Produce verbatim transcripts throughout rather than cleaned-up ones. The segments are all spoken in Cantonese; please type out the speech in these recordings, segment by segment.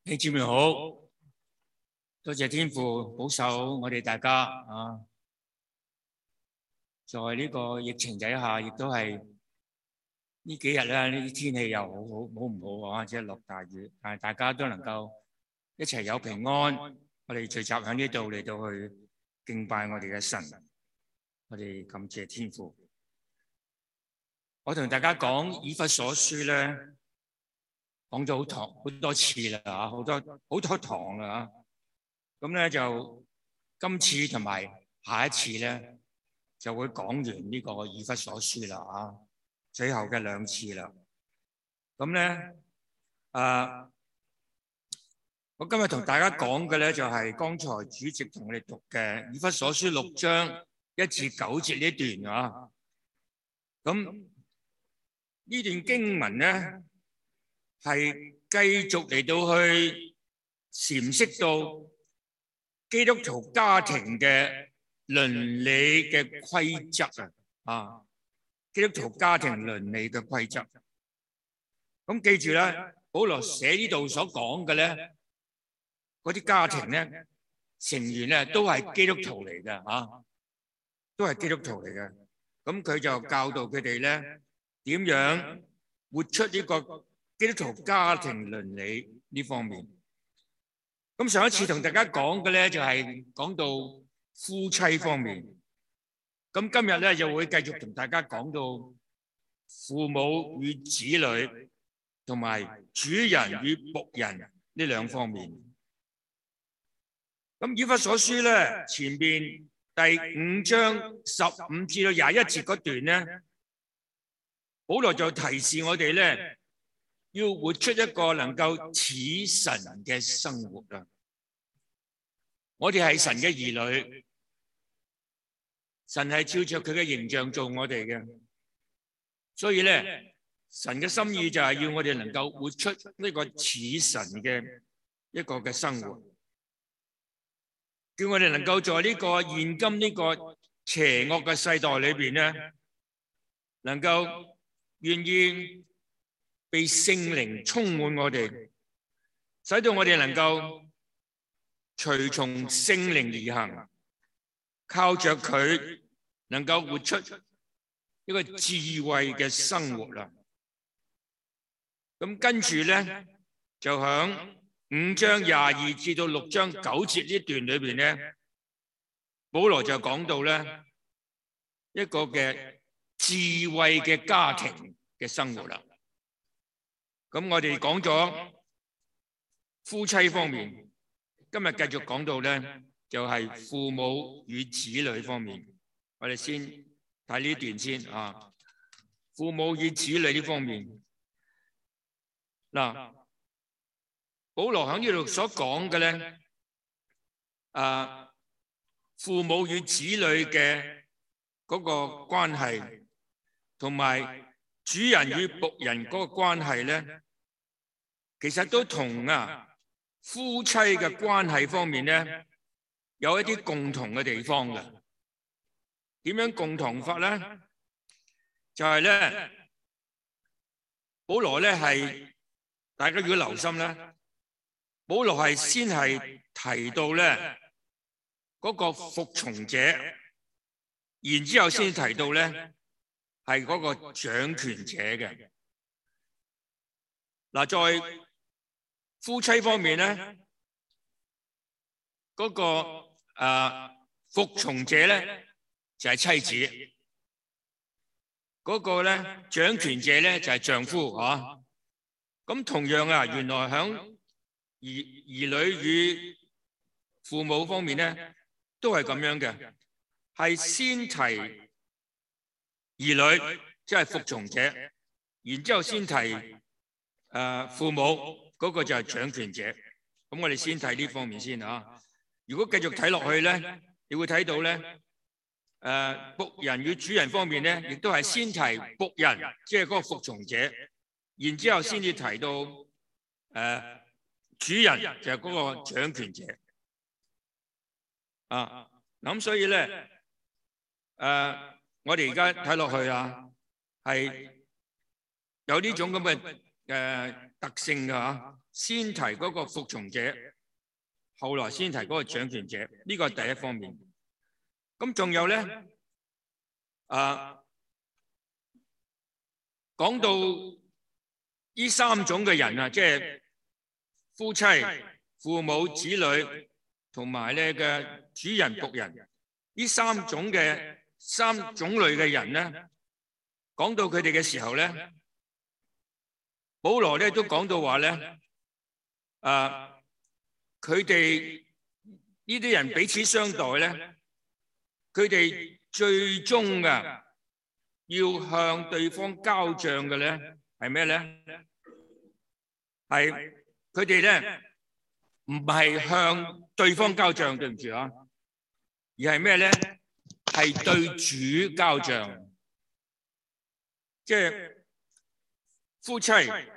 你姊妹好，多謝天父保守我哋大家啊！在呢個疫情底下，亦都係呢幾日咧，呢啲天氣又好好好唔好啊？即係落大雨，但係大家都能夠一齊有平安，我哋聚集喺呢度嚟到去敬拜我哋嘅神，我哋感謝天父。我同大家講以弗所書咧，講咗好堂好多次啦，嚇好多好多堂啦嚇。咁咧就今次同埋下一次咧，就會講完呢個以弗所書啦啊，最後嘅兩次啦。咁咧啊，我今日同大家講嘅咧就係剛才主席同我哋讀嘅以弗所書六章一至九節呢一段啊。咁呢段經文咧係繼續嚟到去闡釋到基督徒家庭嘅倫理嘅規則啊，啊，基督徒家庭倫理嘅規則。咁記住咧，保羅寫呢度所講嘅咧，嗰啲家庭咧成員咧都係基督徒嚟嘅啊，都係基督徒嚟嘅。咁佢就教導佢哋咧點樣活出呢個基督徒家庭倫理呢方面。咁上一次同大家講嘅咧就係講到夫妻方面，咁今日咧就會繼續同大家講到父母與子女同埋主人與僕人呢兩方面。咁以弗所書咧前邊第五章十五至到廿一節嗰段咧，保羅就提示我哋咧要活出一個能夠似神嘅生活啊！我哋係神嘅兒女，神係照着佢嘅形象做我哋嘅，所以咧神嘅心意就係要我哋能夠活出呢個似神嘅一個嘅生活，叫我哋能夠在呢個現今呢個邪惡嘅世代裏邊咧，能夠願意被聖靈充滿我哋，使到我哋能夠隨從聖靈而行，靠着佢能夠活出一個智慧嘅生活啦。咁跟住咧，就響五章廿二至到六章九節呢段裏邊咧，保羅就講到咧一個嘅智慧嘅家庭嘅生活啦。咁我哋講咗夫妻方面，今日繼續講到咧就係父母與子女方面。我哋先睇呢段先啊，父母與子女呢方面。嗱，保羅喺呢度所講嘅咧，啊，父母與子女嘅嗰個關係，同埋主人與僕人嗰個關係咧，其實都同啊夫妻嘅關係方面咧有一啲共同嘅地方嘅。點樣共同法咧？就係咧，保羅咧係大家如果留心咧，保羅係先係提到咧嗰個服從者，然之後先提到咧係嗰個掌權者嘅。嗱，在夫妻方面咧，嗰個誒服從者咧就係妻子，嗰個咧掌權者咧就係丈夫嚇。咁同樣啊，原來響兒兒女與父母方面咧都係咁樣嘅，係先提兒女，即係服從者，然之後先提誒父母，嗰個就係掌權者。咁我哋先睇呢方面先嚇。如果繼續睇落去咧，你會睇到咧。誒僕人與主人方面咧，亦都係先提僕人，即係嗰個服從者，然之後先至提到誒、呃、主人，就係嗰個掌權者。啊，咁所以咧，誒、呃、我哋而家睇落去啊，係有呢種咁嘅嘅特性嘅嚇，先提嗰個服從者，後來先提嗰個掌權者，呢個係第一方面。咁仲有咧，啊，講到呢三種嘅人啊，即係夫妻、父母、子女同埋咧嘅主人、僕人，呢三種嘅三種類嘅人咧，講到佢哋嘅時候咧，保羅咧都講到話咧，啊，佢哋呢啲人彼此相待咧，佢哋最終嘅要向對方交賬嘅咧係咩咧？係佢哋咧唔係向對方交賬，對唔住啊，而係咩咧？係對主交賬，即係夫妻、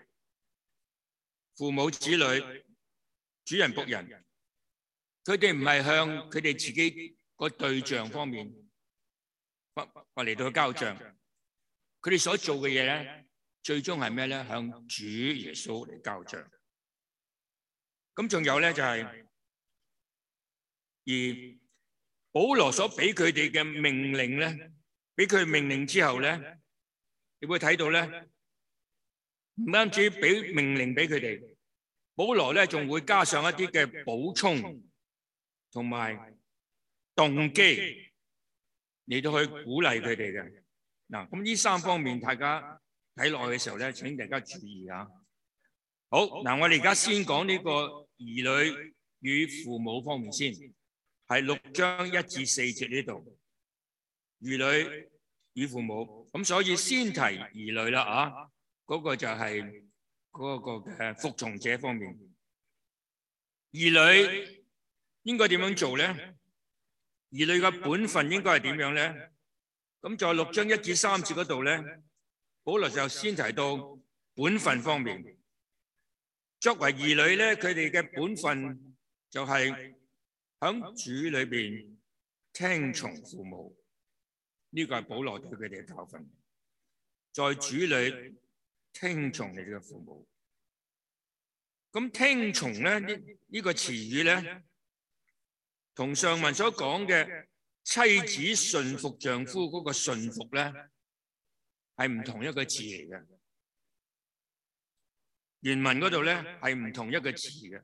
父母、子女、主人、僕人，佢哋唔係向佢哋自己個對象方面，我我嚟到交賬，佢哋所做嘅嘢咧，最終係咩咧？向主耶穌嚟交賬。咁仲有咧就係、是，而保羅所俾佢哋嘅命令咧，俾佢命令之後咧，你會睇到咧，唔單止俾命令俾佢哋，保羅咧仲會加上一啲嘅補充同埋動機嚟到去鼓勵佢哋嘅。嗱，咁呢三方面大家睇落去嘅時候咧，請大家注意啊。好，嗱，我哋而家先講呢個兒女與父母方面先，係六章一至四節呢度，兒女與父母，咁所以先提兒女啦啊，嗰、那個就係嗰個嘅服從者方面。兒女應該點樣做咧？兒女嘅本分應該係點樣咧？咁在六章一至三節嗰度咧，保羅就先提到本分方面。作為兒女咧，佢哋嘅本分就係喺主裏邊聽從父母，呢、這個係保羅對佢哋嘅教訓。在主裏聽從你嘅父母。咁聽從咧呢呢、這個詞語咧，同上文所講嘅妻子順服丈夫嗰個順服咧，係唔同一個字嚟嘅。原文嗰度咧係唔同一個字嘅。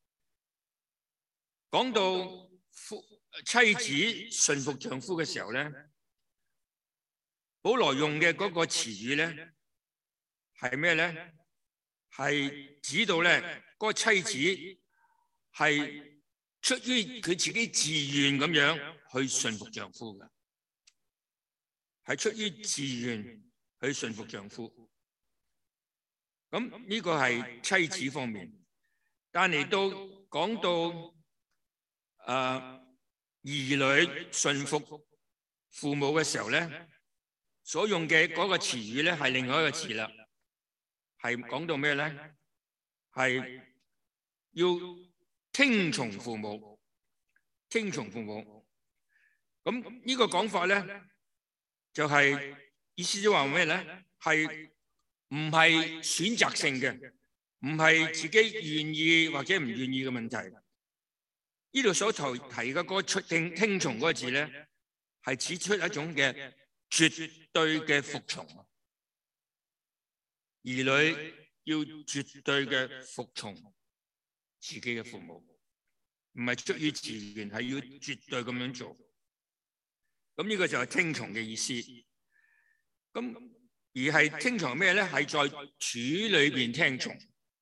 講到夫妻子順服丈夫嘅時候咧，保羅用嘅嗰個詞語咧係咩咧？係指到咧嗰個妻子係出於佢自己自願咁樣去順服丈夫嘅，係出於自願去順服丈夫。咁呢個係妻子方面，但嚟到講到誒、呃、兒女順服父母嘅時候咧，所用嘅嗰個詞語咧係另外一個詞啦，係講到咩咧？係要聽從父母，聽從父母。咁呢個講法咧，就係、是、意思就話咩咧？係唔係選擇性嘅，唔係自己願意或者唔願意嘅問題。呢度所提提嘅嗰個出聽聽從嗰個字咧，係指出一種嘅絕對嘅服從。兒女要絕對嘅服從自己嘅父母，唔係出於自願，係要絕對咁樣做。咁呢個就係聽從嘅意思。咁而係聽從咩咧？係在主裏邊聽從。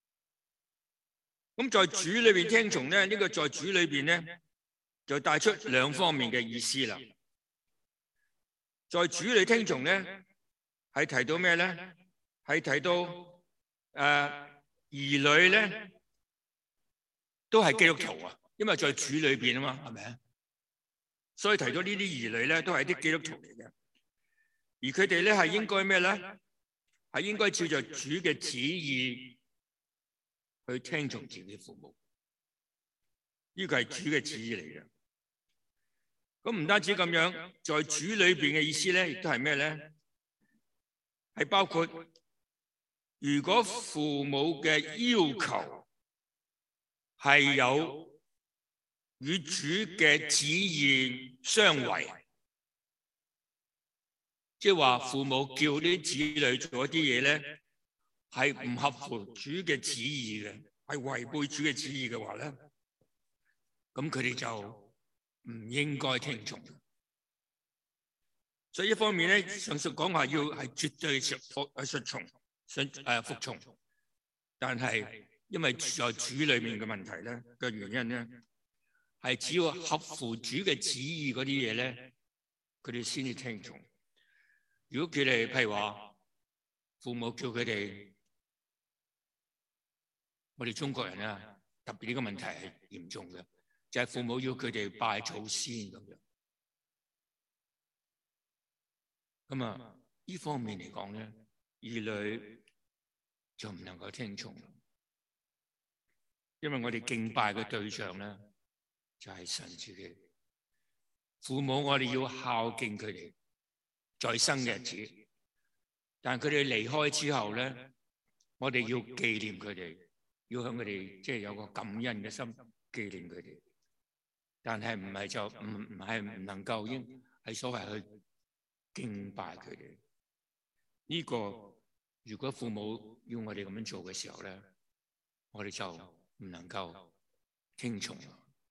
咁在主裏邊聽從咧，呢個在主裏邊咧，就帶出兩方面嘅意思啦。在主裏聽從咧，係提到咩咧？係提到誒、呃、兒女咧，都係基督徒啊，因為在主裏邊啊嘛，係咪啊？所以提到呢啲兒女咧，都係啲基督徒嚟嘅。而佢哋咧係應該咩咧？係應該照着主嘅旨意去聽從自己父母。呢個係主嘅旨意嚟嘅。咁唔單止咁樣，在主裏邊嘅意思咧，亦都係咩咧？係包括如果父母嘅要求係有與主嘅旨意相違，即係話父母叫啲子女做一啲嘢咧，係唔合乎主嘅旨意嘅，係違背主嘅旨意嘅話咧，咁佢哋就唔應該聽從。所以一方面咧，上述講話要係絕對服服順從，順誒服從，但係因為在主裏面嘅問題咧嘅原因咧，係只要合乎主嘅旨意嗰啲嘢咧，佢哋先至聽從。如果佢哋譬如話父母叫佢哋，我哋中國人啊，特別呢個問題係嚴重嘅，就係父母要佢哋拜祖先咁樣。咁啊，呢方面嚟講咧，兒女就唔能夠聽從，因為我哋敬拜嘅對象咧就係神自己。父母我哋要孝敬佢哋在生嘅日子，但佢哋離開之後咧，我哋要紀念佢哋，要向佢哋即係有個感恩嘅心紀念佢哋。但係唔係就唔唔係唔能夠應係所謂去敬拜佢哋。呢個如果父母要我哋咁樣做嘅時候咧，我哋就唔能夠聽從。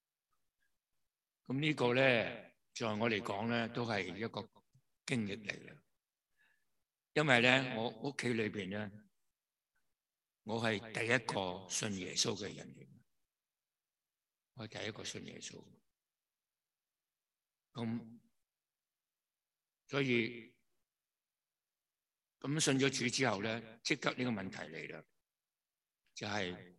咁呢個咧，在我嚟講咧，都係一個經歷嚟嘅。因為咧，我屋企裏邊咧，我係第一個信耶穌嘅人嚟，我係第一個信耶穌。咁所以咁信咗主之後咧，即刻呢個問題嚟啦，就係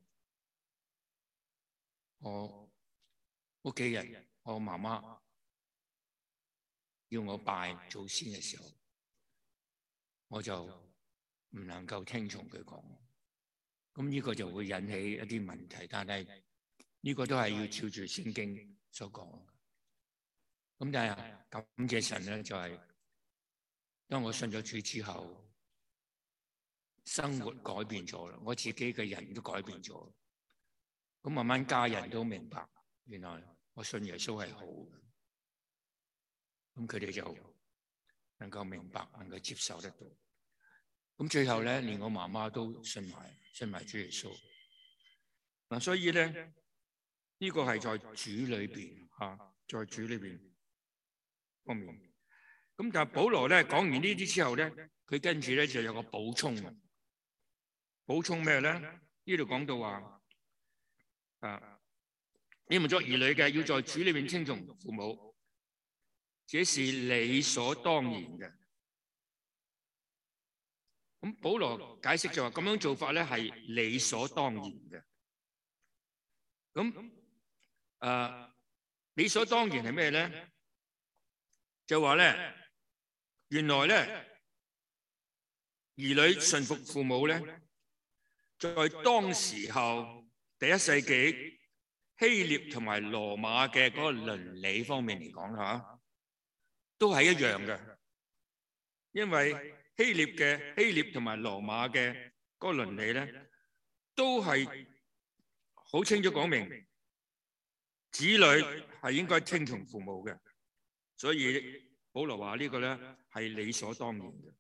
我屋企人，我媽媽要我拜祖先嘅時候，我就唔能夠聽從佢講。咁呢個就會引起一啲問題，但係呢個都係要照住聖經所講。咁但係感謝神咧，就係當我信咗主之後，生活改變咗啦，我自己嘅人都改變咗。咁慢慢家人都明白，原來我信耶穌係好嘅。咁佢哋就能夠明白，能夠接受得到。咁最後咧，連我媽媽都信埋，信埋主耶穌。嗱，所以咧，呢個係在主裏邊嚇，在主裏邊方面。咁但係保羅咧講完呢啲之後咧，佢跟住咧就有個補充。補充咩咧？呢度講到話啊，你們作兒女嘅要在主裏邊聽從父母，這是理所當然嘅。咁保羅解釋就話咁樣做法咧係理所當然嘅。咁誒理所當然係咩咧？就話咧，原來咧兒女順服父母咧，在當時候第一世紀希臘同埋羅馬嘅嗰個倫理方面嚟講嚇，都係一樣嘅，因為希臘嘅希臘同埋羅馬嘅嗰個倫理咧，都係好清楚講明子女係應該聽從父母嘅，所以保羅話呢個咧係理所當然嘅。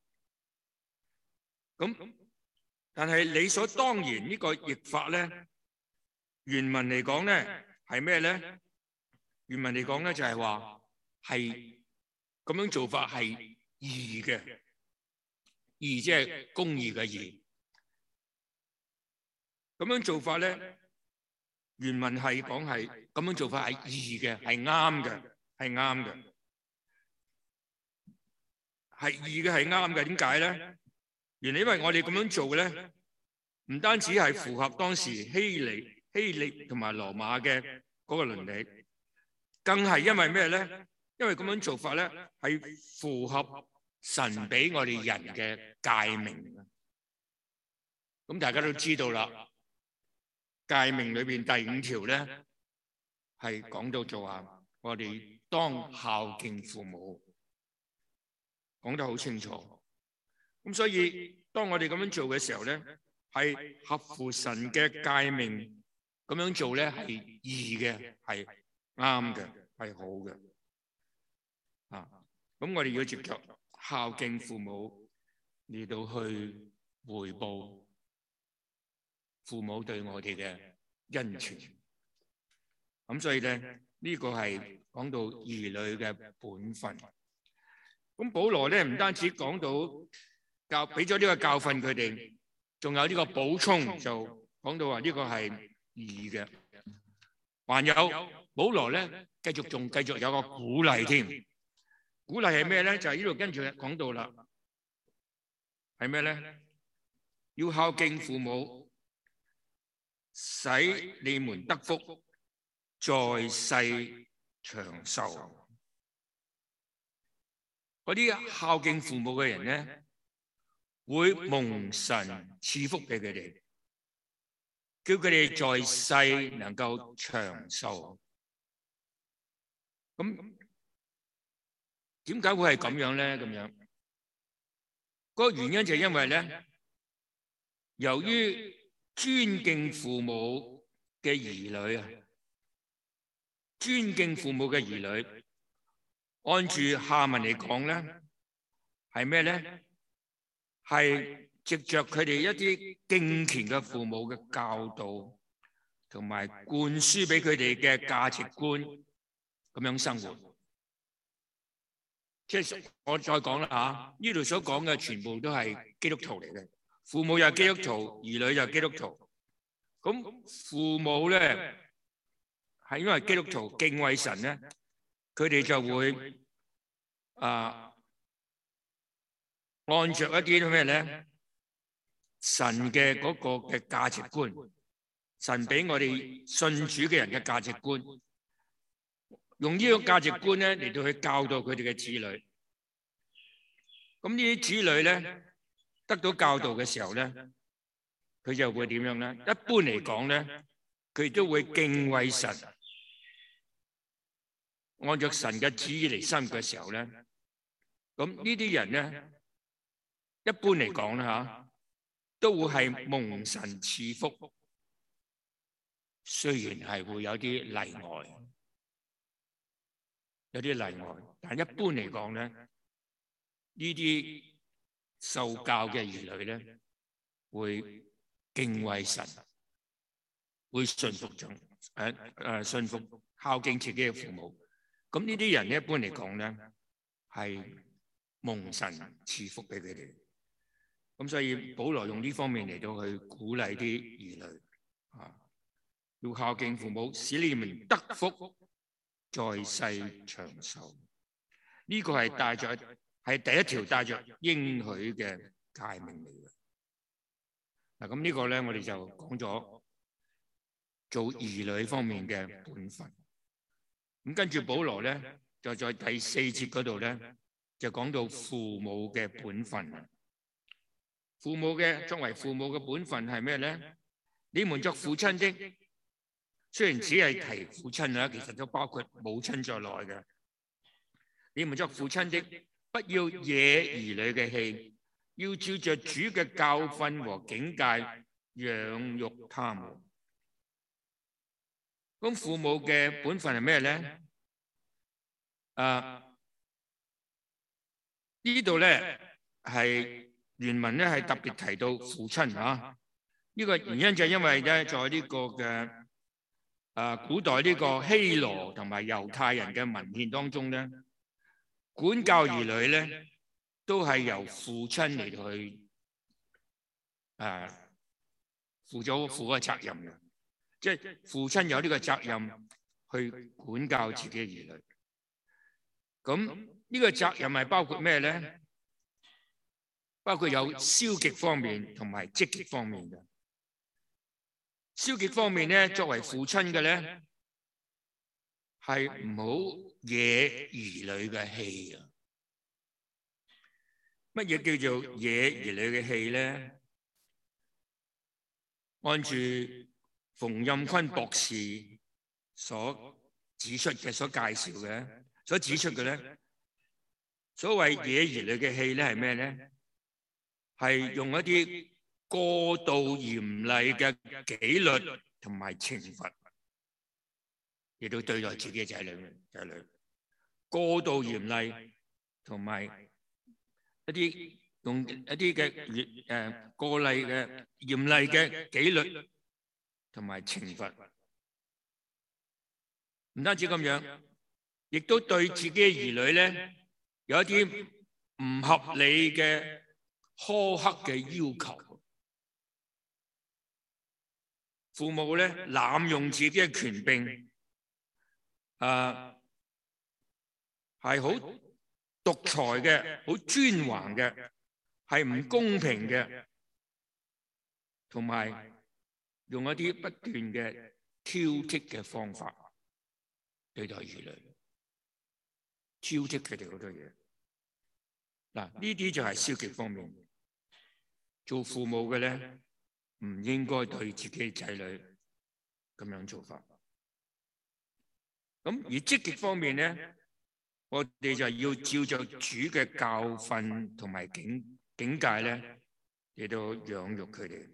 咁但係理所當然呢個譯法咧，原文嚟講咧係咩咧？原文嚟講咧就係話係咁樣做法係義嘅，義即係公義嘅義。咁樣做法咧，原文係講係咁樣做法係義嘅，係啱嘅，係啱嘅，係義嘅，係啱嘅。點解咧？原來因為我哋咁樣做咧，唔單止係符合當時希臘、希臘同埋羅馬嘅嗰個倫理，更係因為咩咧？因為咁樣做法咧係符合神俾我哋人嘅誡命。咁大家都知道啦，誡命裏邊第五條咧係講到做話，我哋當孝敬父母，講得好清楚。咁所以當我哋咁樣做嘅時候咧，係合乎神嘅誡命，咁樣做咧係義嘅，係啱嘅，係好嘅。啊，咁我哋要接着孝敬父母，嚟到去回報父母對我哋嘅恩情。咁所以咧，呢個係講到兒女嘅本分。咁保羅咧唔單止講到教俾咗呢個教訓佢哋，仲有呢個補充，就講到話呢個係義嘅。還有保羅咧繼續仲繼續有個鼓勵添。鼓勵係咩咧？就係呢度跟住講到啦，係咩咧？要孝敬父母，使你們得福，在世長壽。嗰啲孝敬父母嘅人咧，會蒙神賜福俾佢哋，叫佢哋在世能夠長壽。咁點解會係咁樣咧？咁樣嗰個原因就係因為咧，由於尊敬父母嘅兒女啊，尊敬父母嘅兒女，按住下文嚟講咧，係咩咧？係藉着佢哋一啲敬虔嘅父母嘅教導，同埋灌輸俾佢哋嘅價值觀，咁樣生活。即係我再講啦嚇，呢度所講嘅全部都係基督徒嚟嘅，父母又基督徒，兒女又基督徒。咁父母咧係因為基督徒敬畏神咧，佢哋就會啊按著一啲咩咧神嘅嗰個嘅價值觀，神俾我哋信主嘅人嘅價值觀。用呢個價值觀咧嚟到去教導佢哋嘅子女，咁呢啲子女咧得到教導嘅時候咧，佢就會點樣咧？一般嚟講咧，佢都會敬畏神，按照神嘅旨意嚟生活嘅時候咧，咁呢啲人咧，一般嚟講咧嚇，都會係蒙神賜福，雖然係會有啲例外。有啲例外，但一般嚟講咧，呢啲受教嘅兒女咧，會敬畏神，會順服長誒誒順服孝敬自己嘅父母。咁呢啲人一般嚟講咧，係蒙神賜福俾佢哋。咁所以保羅用呢方面嚟到去鼓勵啲兒女啊，要孝敬父母，使你們得福，在世長壽。呢個係帶着係第一條帶着應許嘅誡命嚟嘅。嗱，咁呢個咧，我哋就講咗做兒女方面嘅本分。咁跟住保羅咧，就在第四節嗰度咧，就講到父母嘅本分。父母嘅作為父母嘅本分係咩咧？你們作父親的，雖然只係提父親啊，其實都包括母親在內嘅。你們作父親的，不要惹兒女嘅氣，要照着主嘅教訓和警戒養育他們。咁父母嘅本分係咩咧？啊，呢度咧係原文咧係特別提到父親啊。呢個原因就係因為咧，在呢個嘅啊古代呢個希羅同埋猶太人嘅文獻當中咧，管教兒女咧都係由父親嚟到去啊負咗負個責任嘅，即係父親有呢個責任去管教自己嘅兒女。咁呢個責任係包括咩咧？包括有消極方面同埋積極方面嘅。消極方面咧，作為父親嘅咧，係唔好惹兒女嘅氣啊！乜嘢叫做惹兒女嘅氣咧？按住馮蔭坤博士所指出嘅、所介紹嘅、所指出嘅咧，所謂惹兒女嘅氣咧係咩咧？ 係用一啲過度嚴厲嘅紀律同埋懲罰嚟到對待自己嘅仔女仔女，過度嚴厲同埋一啲用一啲嘅誒過厲嘅嚴厲嘅紀律同埋懲罰，唔單止咁樣，亦都對自己嘅兒女咧有一啲唔合理嘅苛刻嘅要求。父母咧濫用自己嘅權柄，啊係好獨裁嘅，好專橫嘅，係唔公平嘅，同埋用一啲不斷嘅挑剔嘅方法對待兒女，挑剔佢哋好多嘢。嗱，呢啲就係消極方面。做父母嘅咧，唔應該對自己仔女咁樣做法。咁而積極方面咧，我哋就要照着主嘅教訓同埋警警戒咧，嚟到養育佢哋。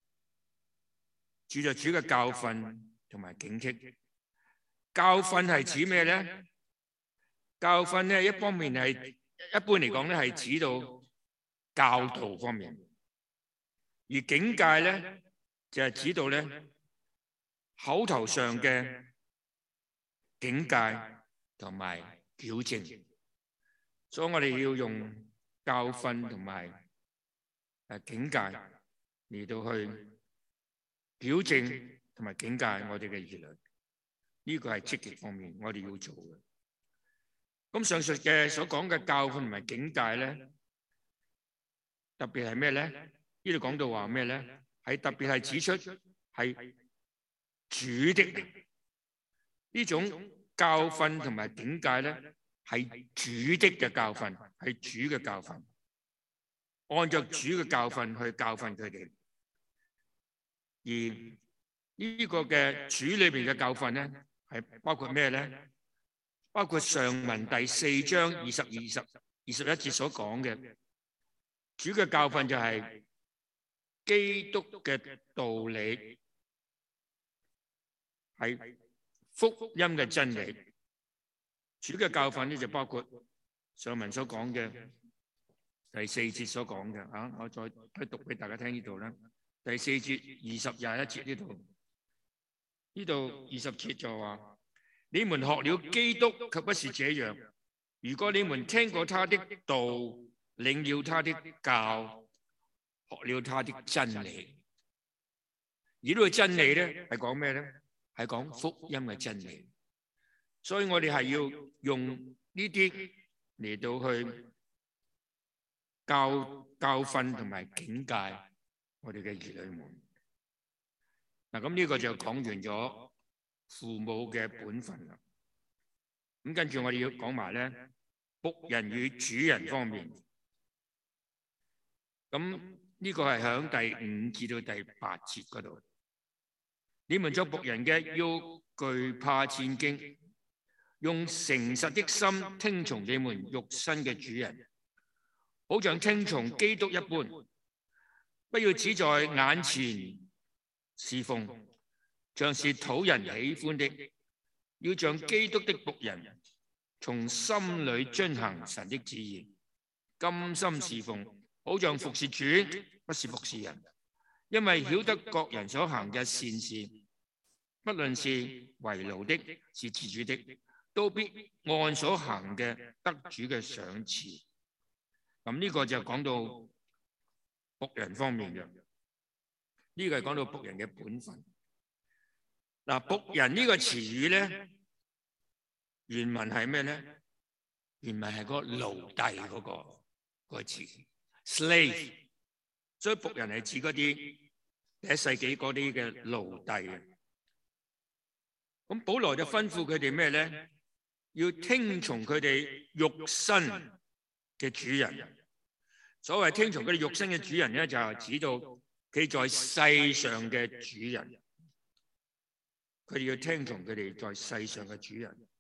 照着主嘅教訓同埋警惕。教訓係指咩咧？教訓咧一方面係一般嚟講咧係指到教導方面，而警戒咧就係指到咧口頭上嘅警戒同埋矯正。所以我哋要用教訓同埋誒警戒嚟到去矯正同埋警戒我哋嘅兒女。呢個係積極方面我哋要做嘅。咁上述嘅所講嘅教訓同埋警戒咧，特別係咩咧？呢度講到話咩咧？係特別係指出係主的呢種教訓同埋警戒咧，係主的嘅教訓，係主嘅教訓，按照主嘅教訓去教訓佢哋。而呢個嘅主裏邊嘅教訓咧，係包括咩咧？包括上文第四章二十二、二十、二十一節所講嘅主嘅教訓就係基督嘅道理，係福音嘅真理。主嘅教訓咧就包括上文所講嘅第四節所講嘅啊，我再再讀俾大家聽呢度啦。第四節、二十、廿一節呢度，呢度二十節就話。你們學了基督，卻不是這樣。如果你們聽過他的道，領了他的教，學了他的真理，而呢個真理咧係講咩咧？係講福音嘅真理。所以我哋係要用呢啲嚟到去教教訓同埋警戒我哋嘅兒女們。嗱，咁呢個就講完咗父母嘅本分啦，咁跟住我哋要講埋咧僕人與主人方面，咁呢個係響第五至到第八節嗰度。你們作僕人嘅要懼怕戰兢，用誠實的心聽從你們肉身嘅主人，好像聽從基督一般，不要只在眼前侍奉，像是討人喜歡的，要像基督的僕人，從心裏遵行神的旨意，甘心侍奉，好像服侍主，不是服侍人。因為曉得各人所行嘅善事，不論是為奴的，是自主的，都必按所行嘅得主嘅賞賜。咁呢個就講到僕人方面嘅，呢個係講到僕人嘅本分。嗱，僕人呢個詞語咧，原文係咩咧？原文係嗰個奴隸嗰個嗰個詞 slave， 所以僕人係指嗰啲第一世紀嗰啲嘅奴隸嘅。咁保羅就吩咐佢哋咩咧？要聽從佢哋肉身嘅主人。所謂聽從佢哋肉身嘅主人咧，就係指到佢在世上嘅主人。佢哋要聽從佢哋在世上嘅主人。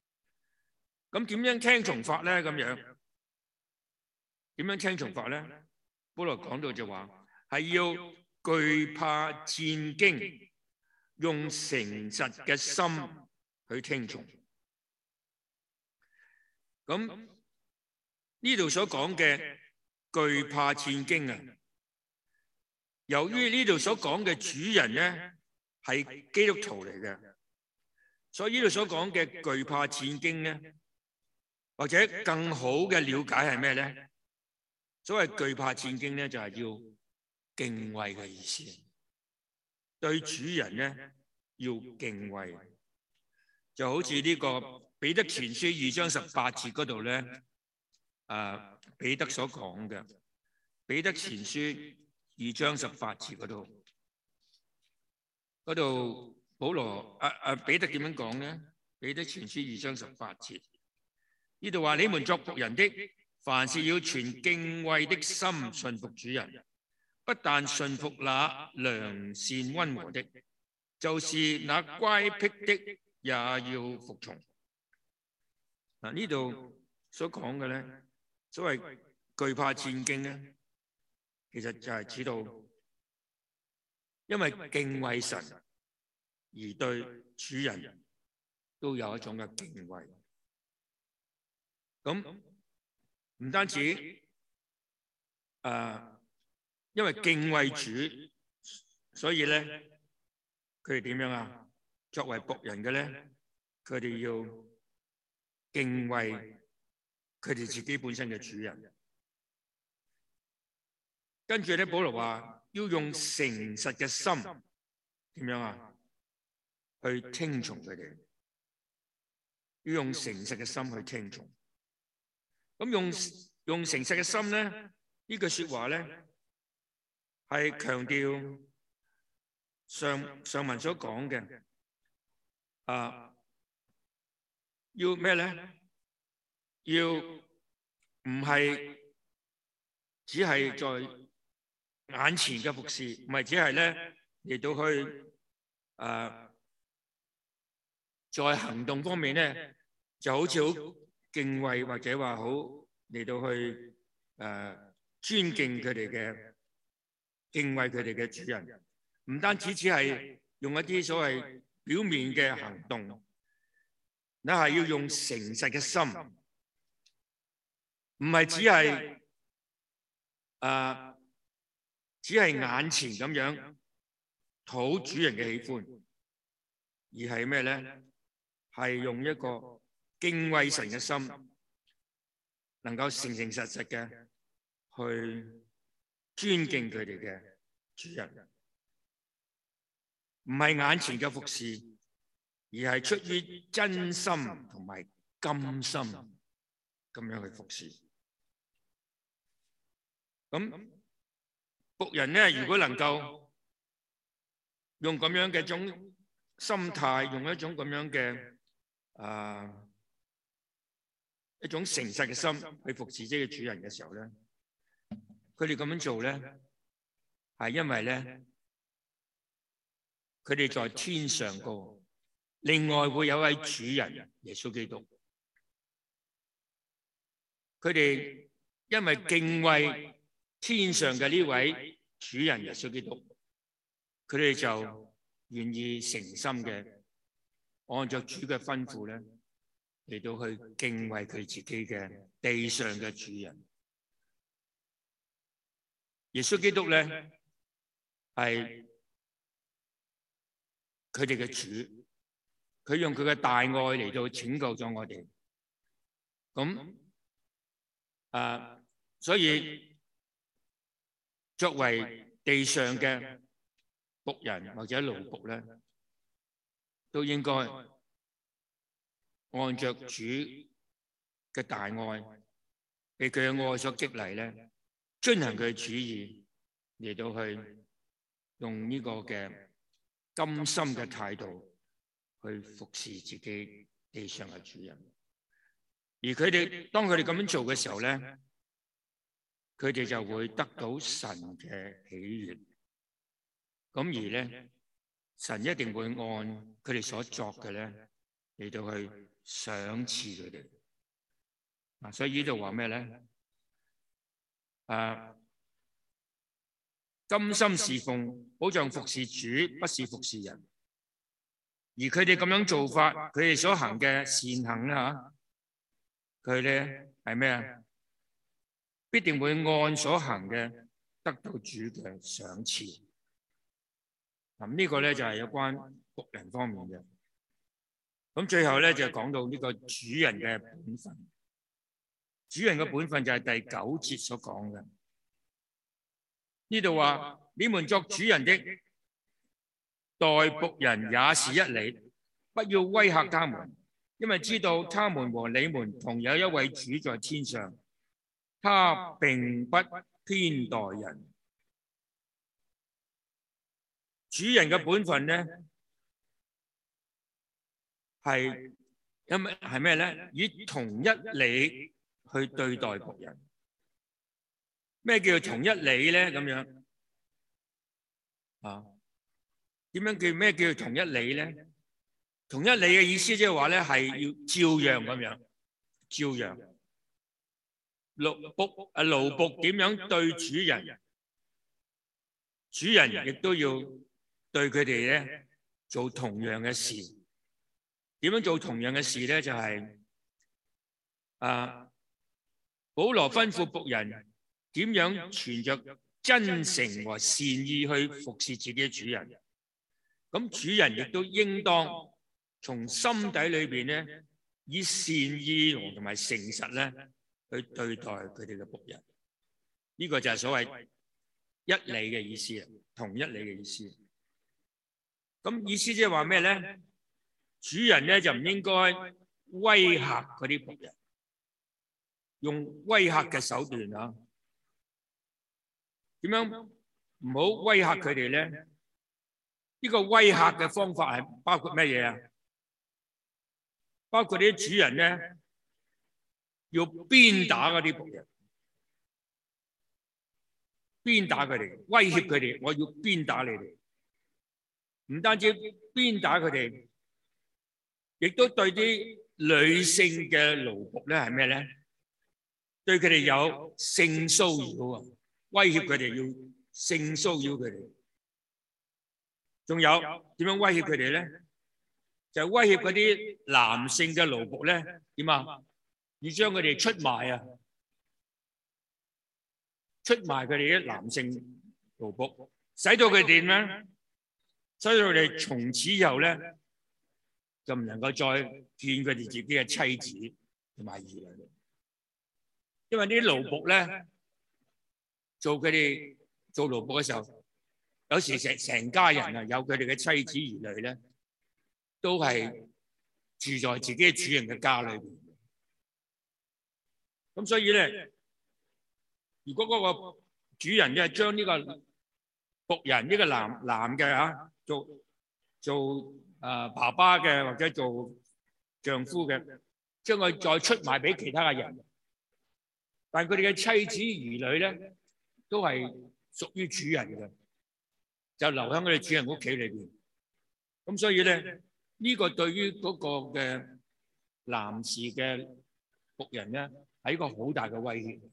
咁點樣聽從法咧？咁樣點樣聽從法咧？ 保羅講到就話係要懼怕戰兢，用誠實嘅心去聽從。咁呢度所講嘅懼怕戰兢啊，由於呢度所講嘅主人咧係基督徒嚟嘅，所以呢度所講嘅懼怕戰兢咧，或者更好嘅了解係咩咧？所謂懼怕戰兢咧，就係要敬畏嘅意思。對主人咧要敬畏，就好似呢個彼得前書二章十八節嗰度咧，誒彼得所講嘅。彼得前書二章十八節嗰度，嗰度保羅誒誒彼得點樣講咧？彼得前書二章十八節，呢度話：你們作僕人的，凡事要存敬畏的心順服主人，不但順服那良善溫和的，就是那乖僻的也要服從。嗱，呢度所講嘅咧，所謂懼怕戰兢咧，其實就係指到因為敬畏神而對主人都有一種嘅敬畏。咁唔單止誒、呃，因為敬畏主，所以咧佢哋點樣啊？作為僕人嘅咧，佢哋要敬畏佢哋自己本身嘅主人。跟住咧，保羅話要用誠實嘅心點樣啊？去聽從佢哋，要用誠實嘅心去聽從。咁用用誠實嘅心咧，呢句說話咧係強調上上文所講嘅啊，要咩咧？要唔係只係在眼前嘅服侍，唔係只係咧嚟到去誒，在行動方面咧就好似好敬畏或者話好嚟到去誒、呃、尊敬佢哋嘅敬畏佢哋嘅主人，唔單止只係用一啲所謂表面嘅行動，你係要用誠實嘅心，唔係只係誒、呃、只係眼前咁樣討主人嘅喜歡，而係咩咧？係用一個敬畏神嘅心，能夠誠誠實實嘅去尊敬佢哋嘅主人，唔係眼前嘅服侍，而係出於真心同埋甘心咁樣去服侍。咁僕人咧，如果能夠用咁樣嘅種心態，用一種咁樣嘅啊、呃、一種誠實嘅心去服侍自己嘅主人嘅時候咧，佢哋咁樣做咧，係因為咧，佢哋在天上高，另外會有位主人耶穌基督，佢哋因為敬畏天上嘅呢位主人耶穌基督，佢哋就願意誠心嘅按照主嘅吩咐咧嚟到去敬畏佢自己嘅地上嘅主人。耶穌基督咧係佢哋嘅主，佢用佢嘅大愛嚟到拯救咗我哋。咁啊，所以作為地上嘅僕人或者奴僕咧，都應該按着主嘅大愛，被佢嘅愛所激勵咧，遵行佢嘅旨意嚟到去用呢個嘅甘心嘅態度去服侍自己地上嘅主人。而佢哋當佢哋咁樣做嘅時候咧，佢哋就會得到神嘅喜悅。咁而咧，神一定會按佢哋所作嘅咧嚟到去賞賜佢哋。嗱，所以呢度話咩咧？啊， 甘心侍奉，好像服侍主，不是服侍人。而佢哋咁樣做法，佢哋所行嘅善行咧嚇，佢咧係咩啊？必定會按所行嘅得到主嘅賞賜。咁呢個咧就係有關僕人方面嘅。咁最後咧就講到呢個主人嘅本分。主人嘅本分就係第九節所講嘅。呢度話：你們作主人的，待僕人也是一理，不要威嚇他們，因為知道他們和你們同有一位主在天上，他並不偏待人。主人嘅本分咧係因為係咩咧？以同一理去對待僕人。咩叫同一理咧？咁樣啊？點樣叫咩叫同一理咧？同一理嘅意思即係話咧係要照樣咁樣，照樣。奴僕啊，奴僕點樣對主人，主人亦都要對佢哋咧做同樣嘅事。點樣做同樣嘅事咧？就係、是、啊，保羅吩咐僕人點樣存着真誠和善意去服侍自己嘅主人。咁主人亦都應當從心底裏邊咧，以善意同埋誠實咧去對待佢哋嘅僕人。呢、這個就係所謂一理嘅意思啊，同一理嘅意思。咁意思即係話咩咧？主人咧就唔應該威嚇嗰啲僕人，用威嚇嘅手段啊。點樣唔好威嚇佢哋咧？呢個威嚇嘅方法係包括咩嘢啊？包括啲主人咧要鞭打嗰啲僕人，鞭打佢哋，威脅佢哋，我要鞭打你哋。唔單止鞭打佢哋，亦都對啲女性嘅奴僕咧係咩咧？對佢哋有性騷擾啊！威脅佢哋要性騷擾佢哋。仲有點樣威脅佢哋咧？就係威脅嗰啲男性嘅奴僕咧，點啊？要將佢哋出賣啊！出賣佢哋啲男性奴僕，使到佢哋點咧？使到佢哋從此以後咧，就唔能夠再見佢哋自己嘅妻子同埋兒女。因為呢啲奴僕咧，做佢哋做奴僕嘅時候，有時成成家人啊，有佢哋嘅妻子兒女咧，都係住在自己嘅主人嘅家裏邊。咁所以咧，如果嗰個主人咧將呢個僕人呢個男男嘅啊，做做誒、呃、爸爸嘅或者做丈夫嘅，將佢再出賣俾其他嘅人，但係佢哋嘅妻子兒女咧，都係屬於主人嘅，就留喺佢哋主人屋企裏邊。咁所以咧，呢個對於嗰個嘅男士嘅僕人咧，係一個好大嘅威脅，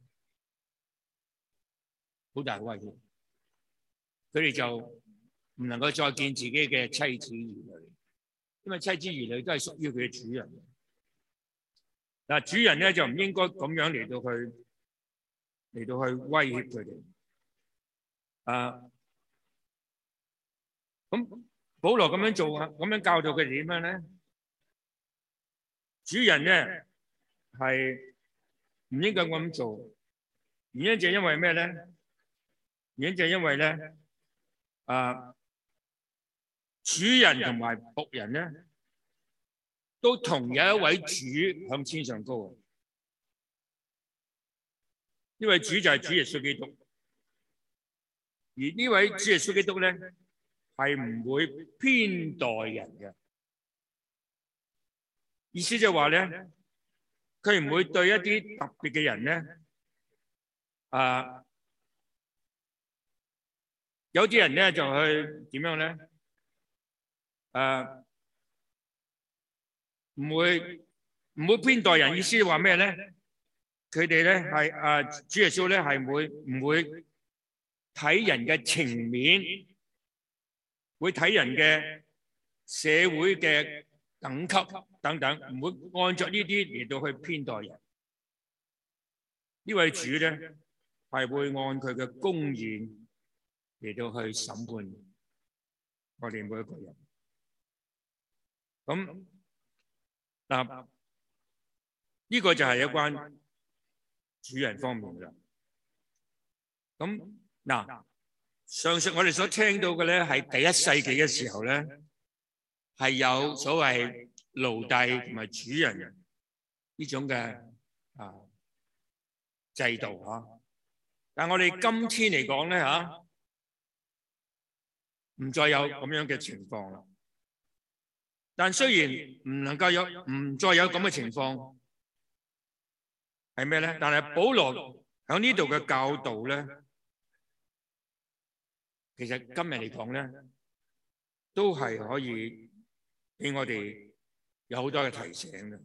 好大嘅威脅。佢哋就唔能夠再見自己嘅妻子兒女，因為妻子兒女都係屬於佢嘅主人。嗱，主人咧就唔應該咁樣嚟到去嚟到去威脅佢哋。啊，咁保羅咁樣做啊，咁樣教導佢哋點樣咧？主人咧係唔應該咁做，原因就係因為咩咧？原因就係因為咧，啊，主人同埋僕人咧，都同有一位主向天上高。呢位主就係主耶穌基督。而呢位主耶穌基督咧，係唔會偏待人嘅，意思就係話咧，佢唔會對一啲特別嘅人咧，啊，有啲人咧就去點樣咧，誒，唔會唔會偏待人，意思話咩咧？佢哋咧係啊，主耶穌咧係會唔會睇人嘅情面，會睇人嘅社會嘅等級等等，唔會按照呢啲嚟到去偏待人。呢位主咧係會按佢嘅公義嚟到去審判我哋每一個人。咁嗱，呢個就係有關主人方面嘅。咁嗱，上述我哋所聽到嘅咧，係第一世紀嘅時候咧，係有所謂奴隸同埋主人呢種嘅啊制度嚇。但係我哋今天嚟講咧嚇，唔再有咁樣嘅情況啦。但雖然唔能夠有唔再有咁嘅情況，係咩咧？但係保羅喺呢度嘅教導咧，其實今日嚟講咧，都係可以俾我哋有好多嘅提醒嘅。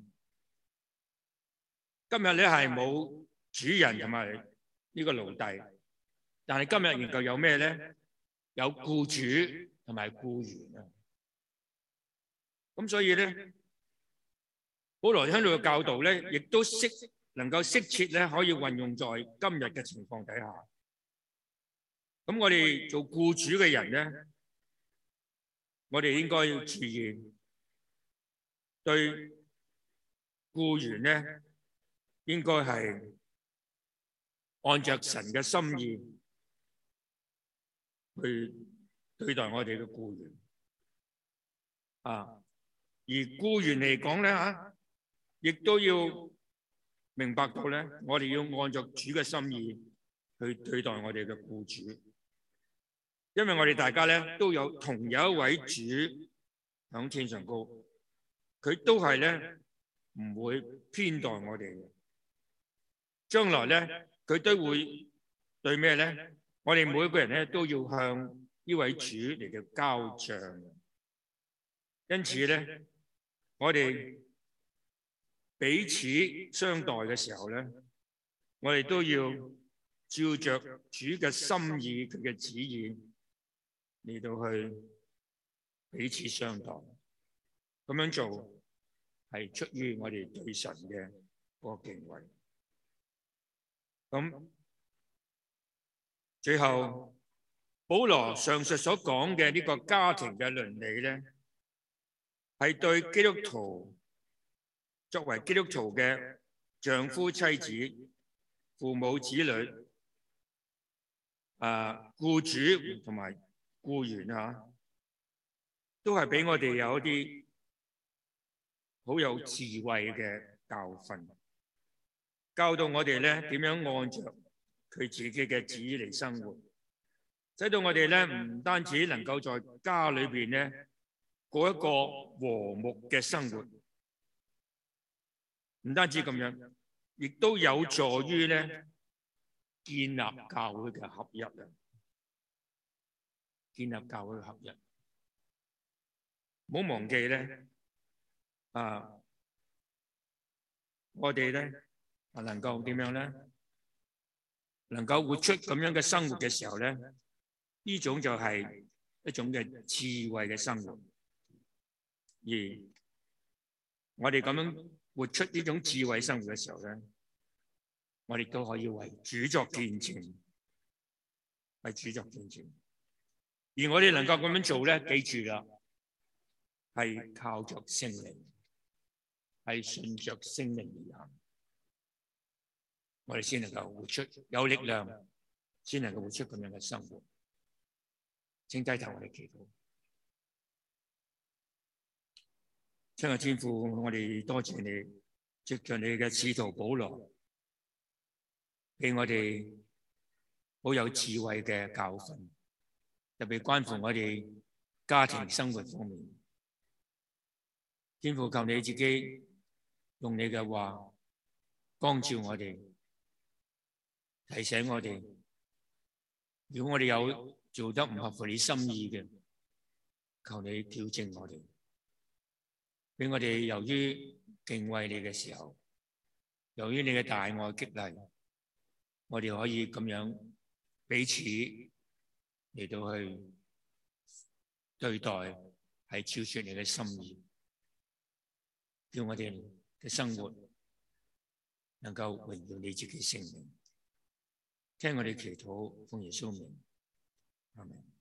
今日咧係冇主人同埋呢個奴隸，但係今日研究有咩咧？有僱主同埋僱員啊。咁所以咧，保羅喺度嘅教導咧，亦都適能夠適切咧，可以運用在今日嘅情況底下。咁我哋做僱主嘅人咧，我哋應該要注意對僱員咧，應該係按着神嘅心意去對待我哋嘅僱員啊。而僱員嚟講咧嚇，亦都要明白到咧，我哋要按照主嘅心意去對待我哋嘅僱主，因為我哋大家咧都有同有一位主響天上高，佢都係咧唔會偏待我哋嘅。將來咧，佢都會對咩咧？我哋每一個人咧都要向呢位主嚟到交賬。因此咧，我哋彼此相待嘅時候咧，我哋都要照着主嘅心意、佢嘅旨意嚟到去彼此相待。咁樣做係出於我哋對神嘅嗰個敬畏。咁最後，保羅上述所講嘅呢個家庭嘅倫理咧，係對基督徒作為基督徒嘅丈夫、妻子、父母、子女、啊僱主同埋僱員啊，都係俾我哋有一啲好有智慧嘅教訓，教導我哋咧點樣按着佢自己嘅旨意嚟生活，使到我哋咧唔單止能夠在家裏邊咧過一個和睦嘅生活，唔單止咁樣，亦都有助於咧建立教會嘅合一啊！建立教會嘅合一，唔好忘記咧啊！我哋咧啊能夠點樣咧？能夠活出咁樣嘅生活嘅時候咧，呢種就係一種嘅智慧嘅生活。而我哋咁樣活出呢種智慧生活嘅時候咧，我哋都可以為主作見證，為主作見證。而我哋能夠咁樣做咧，記住啦，係靠着聖靈，係順着聖靈而行，我哋先能夠活出有力量，先能夠活出咁樣嘅生活。請低頭，我哋祈禱。親愛天父，我哋多謝你，藉着你嘅使徒保羅，俾我哋好有智慧嘅教訓，特別關乎我哋家庭生活方面。天父，求你自己用你嘅話光照我哋，提醒我哋，如果我哋有做得唔合乎你心意嘅，求你矯正我哋。俾我哋由於敬畏你嘅時候，由於你嘅大愛激勵，我哋可以咁樣彼此嚟到去對待，係照出你嘅心意，叫我哋嘅生活能夠榮耀你自己聖名。聽我哋祈禱，奉耶穌名，阿們。